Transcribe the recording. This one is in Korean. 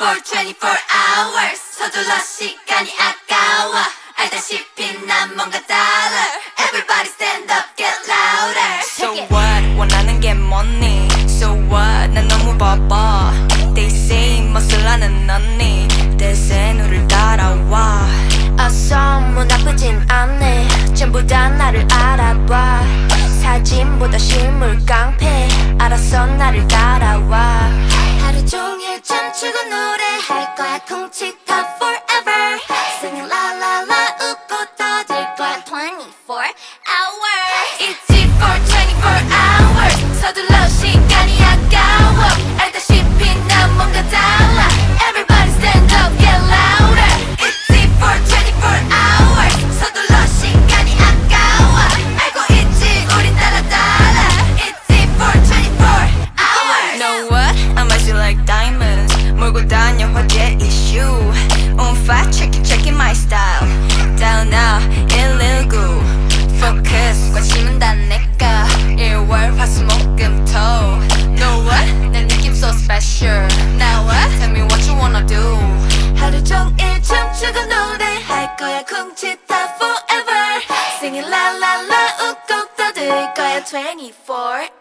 for 24 hours 서둘러 시간이 아까워 알다시피 난 뭔가 달라 Everybody stand up get louder So what 원하는 게 뭐니 So what 난 너무 바빠 They say 멋을 아는 언니 대세 누를 따라와 어서 뭐 나쁘진 않네 전부 다 나를 알아봐 사진보다 실물 깡패 알았어 나를 따라와 하루 종일 춤추고 노래할 거야 쿵치타 forever Singing la la la 웃고 떠들 거야 24 hours 있지 for 24 hours 서둘러 시간이 아까워 알다시피 난 뭔가 달라 Everybody stand up get louder 있지 for 24 hours 서둘러 시간이 아까워 알고 있지 우린 달라 있지 for 24 hours Know what? I might feel like diamonds 몰고 다녀 화제 이슈 fat check it my style Down now 119 Focus 관심은 다 내가 1월 화수목금토 Know what? 내 느낌 so special Now what? Tell me what you wanna do 하루 종일 춤추고 노래할 거야 쿵치타 forever Singing la la la 웃고 떠들 거야 24